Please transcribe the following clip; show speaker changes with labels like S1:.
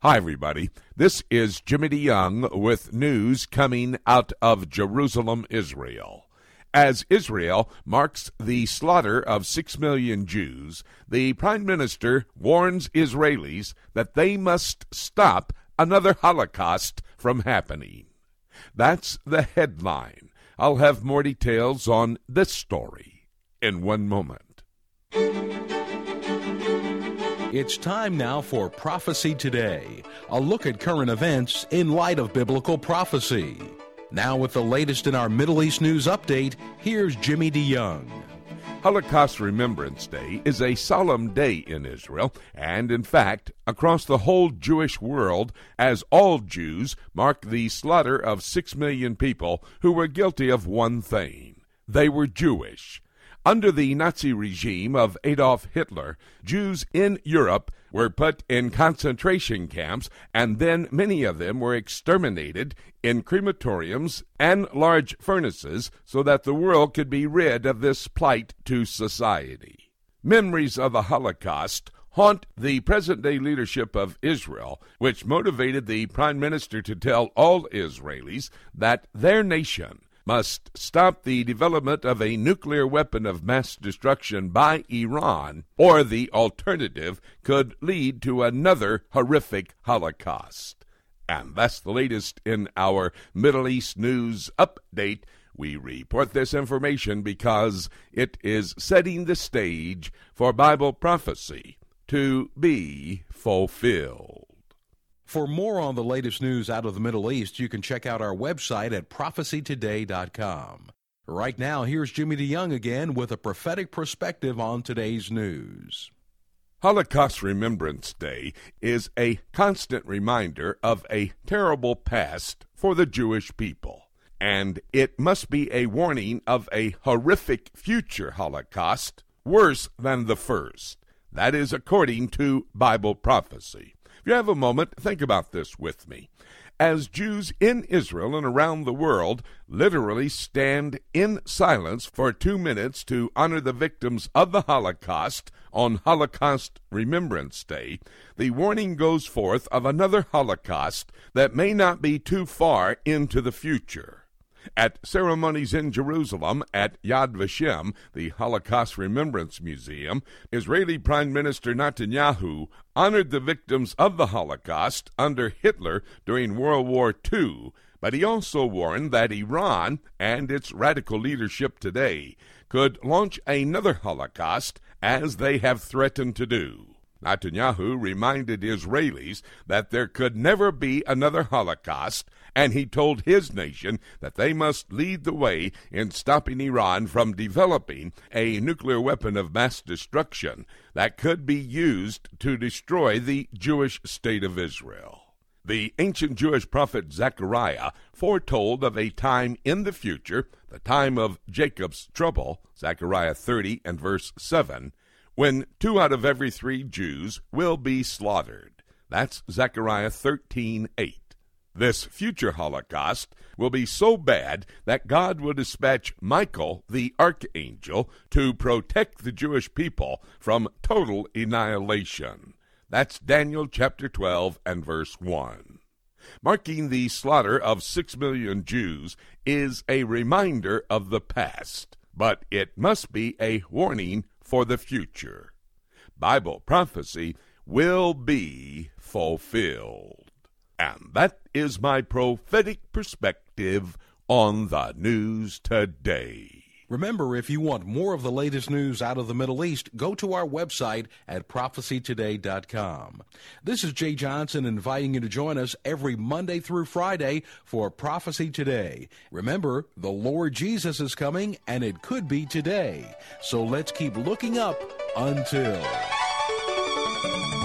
S1: Hi, everybody. This is Jimmy DeYoung with news coming out of Jerusalem, Israel. As Israel marks the slaughter of 6 million Jews, the Prime Minister warns Israelis that they must stop another Holocaust from happening. That's the headline. I'll have more details on this story in one moment.
S2: It's time now for Prophecy Today, a look at current events in light of biblical prophecy. Now with the latest in our Middle East news update, here's Jimmy DeYoung.
S1: Holocaust Remembrance Day is a solemn day in Israel, and in fact, across the whole Jewish world, as all Jews mark the slaughter of 6 million people who were guilty of one thing. They were Jewish. Under the Nazi regime of Adolf Hitler, Jews in Europe were put in concentration camps, and then many of them were exterminated in crematoriums and large furnaces so that the world could be rid of this plight to society. Memories of the Holocaust haunt the present-day leadership of Israel, which motivated the Prime Minister to tell all Israelis that their nation must stop the development of a nuclear weapon of mass destruction by Iran, or the alternative could lead to another horrific Holocaust. And that's the latest in our Middle East news update. We report this information because it is setting the stage for Bible prophecy to be fulfilled.
S2: For more on the latest news out of the Middle East, you can check out our website at prophecytoday.com. Right now, here's Jimmy DeYoung again with a prophetic perspective on today's news.
S1: Holocaust Remembrance Day is a constant reminder of a terrible past for the Jewish people, and it must be a warning of a horrific future Holocaust, worse than the first. That is according to Bible prophecy. If you have a moment, think about this with me. As Jews in Israel and around the world literally stand in silence for 2 minutes to honor the victims of the Holocaust on Holocaust Remembrance Day, the warning goes forth of another Holocaust that may not be too far into the future. At ceremonies in Jerusalem at Yad Vashem, the Holocaust Remembrance Museum, Israeli Prime Minister Netanyahu honored the victims of the Holocaust under Hitler during World War II, but he also warned that Iran and its radical leadership today could launch another Holocaust, as they have threatened to do. Netanyahu reminded Israelis that there could never be another Holocaust, and he told his nation that they must lead the way in stopping Iran from developing a nuclear weapon of mass destruction that could be used to destroy the Jewish state of Israel. The ancient Jewish prophet Zechariah foretold of a time in the future, the time of Jacob's trouble, Zechariah 30 and verse 7, when 2 out of every 3 Jews will be slaughtered. That's Zechariah 13:8. This future Holocaust will be so bad that God will dispatch Michael, the archangel, to protect the Jewish people from total annihilation. That's Daniel chapter 12 and verse 1. Marking the slaughter of 6 million Jews is a reminder of the past, but it must be a warning for the future. Bible prophecy will be fulfilled. And that is my prophetic perspective on the news today.
S2: Remember, if you want more of the latest news out of the Middle East, go to our website at prophecytoday.com. This is Jay Johnson inviting you to join us every Monday through Friday for Prophecy Today. Remember, the Lord Jesus is coming, and it could be today. So let's keep looking up until...